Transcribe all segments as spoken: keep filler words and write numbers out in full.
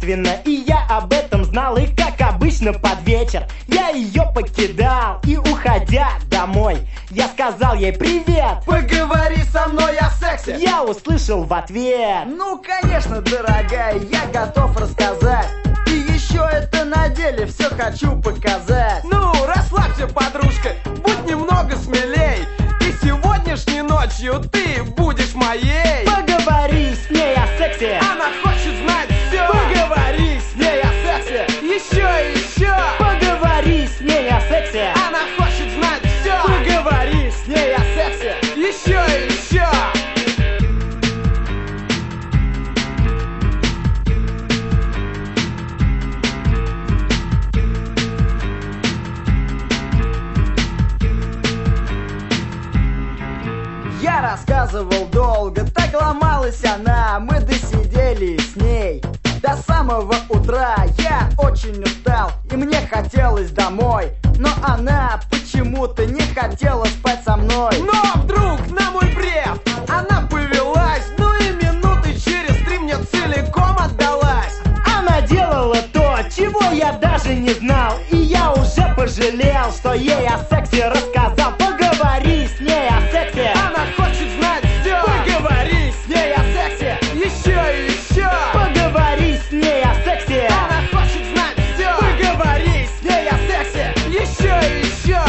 естественно, и я об этом знал. И как обычно под вечер я ее покидал. И уходя домой, я сказал ей привет. Поговори со мной о сексе. Я услышал в ответ: ну конечно, дорогая, я готов рассказать. И еще это на деле все хочу показать. Ну, расслабься, подружка, будь немного смелей. И сегодняшней ночью ты будешь моей. Поговори с ней о сексе. Она хочет знать все. Поговори с ней о сексе. Еще и еще. Поговори с ней о сексе. Она хочет знать все. Поговори с ней о сексе. Еще и еще. Я рассказывал долго, так ломалась она. Мы досидели с ней до самого утра. Я очень устал и мне хотелось домой. Но она почему-то не хотела спать со мной. Но вдруг на мой бред она повелась. Ну и минуты через три мне целиком отдалась. Она делала то, чего я даже не знал. И я уже пожалел, что ей о сексе рассказал. Поговори с ней о сексе. Она хочет знать все. Поговори с ней о сексе. Еще и еще. Поговори с ней о сексе. Она хочет знать все. Поговори с ней о сексе. Еще и еще.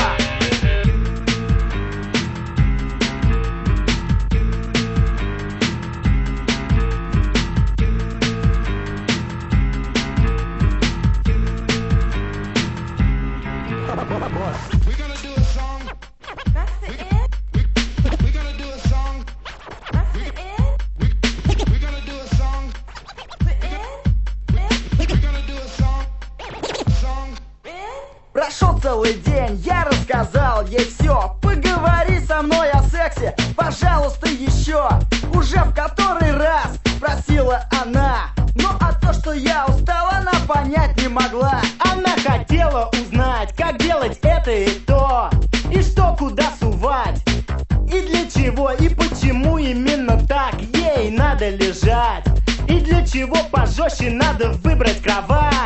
We're gonna do a song. That's the end? We're gonna do a song. That's the end? We're gonna do a song. The end? End? We're gonna do a song. Song. End? Прошел целый день, я рассказал ей все. Поговори со мной о сексе, пожалуйста, еще. Уже в который раз просила она. Ну а то, что я устал, она понять не могла. Она хотела узнать, как делать это и то. И что куда сувать. И для чего, и почему именно так ей надо лежать. И для чего пожестче надо выбрать кровать.